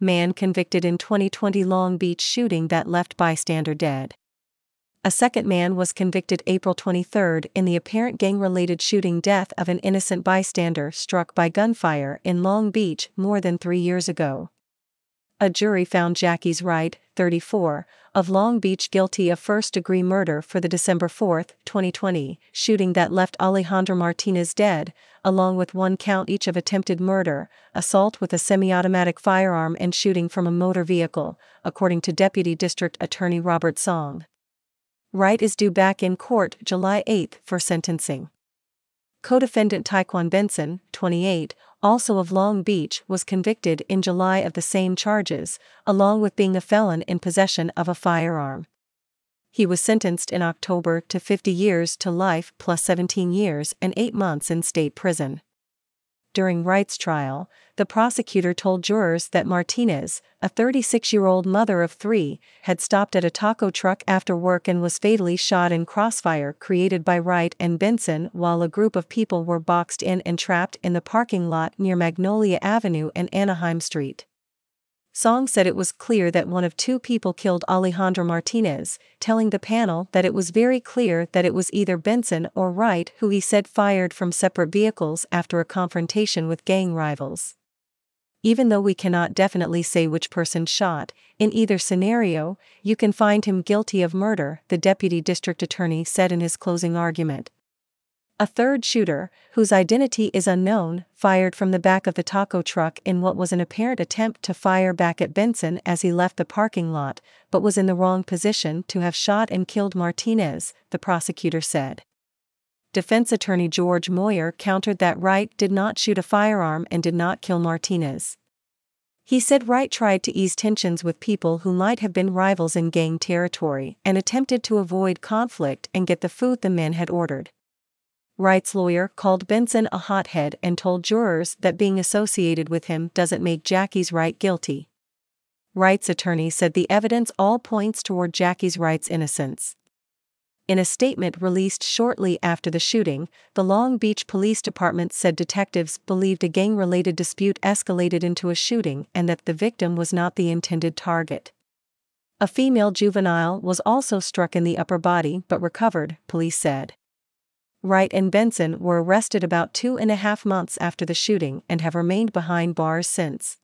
Man convicted in 2020 Long Beach shooting that left bystander dead. A second man was convicted April 23 in the apparent gang-related shooting death of an innocent bystander struck by gunfire in Long Beach more than 3 years ago. A jury found Jackie Wright, 34, of Long Beach guilty of first-degree murder for the December 4, 2020, shooting that left Alejandro Martinez dead, along with 1 count each of attempted murder, assault with a semi-automatic firearm and shooting from a motor vehicle, according to Deputy District Attorney Robert Song. Wright is due back in court July 8 for sentencing. Co-defendant Tyquan Benson, 28, also of Long Beach, was convicted in July of the same charges, along with being a felon in possession of a firearm. He was sentenced in October to 50 years to life plus 17 years and 8 months in state prison. During Wright's trial, the prosecutor told jurors that Martinez, a 36-year-old mother of 3, had stopped at a taco truck after work and was fatally shot in crossfire created by Wright and Benson while a group of people were boxed in and trapped in the parking lot near Magnolia Avenue and Anaheim Street. Song said it was clear that one of 2 people killed Alejandro Martinez, telling the panel that it was very clear that it was either Benson or Wright, who he said fired from separate vehicles after a confrontation with gang rivals. Even though we cannot definitely say which person shot, in either scenario, you can find him guilty of murder, the deputy district attorney said in his closing argument. A third shooter, whose identity is unknown, fired from the back of the taco truck in what was an apparent attempt to fire back at Benson as he left the parking lot, but was in the wrong position to have shot and killed Martinez, the prosecutor said. Defense attorney George Moyer countered that Wright did not shoot a firearm and did not kill Martinez. He said Wright tried to ease tensions with people who might have been rivals in gang territory and attempted to avoid conflict and get the food the men had ordered. Wright's lawyer called Benson a hothead and told jurors that being associated with him doesn't make Jackie Wright guilty. Wright's attorney said the evidence all points toward Jackie Wright's innocence. In a statement released shortly after the shooting, the Long Beach Police Department said detectives believed a gang-related dispute escalated into a shooting and that the victim was not the intended target. A female juvenile was also struck in the upper body but recovered, police said. Wright and Benson were arrested about 2.5 months after the shooting and have remained behind bars since.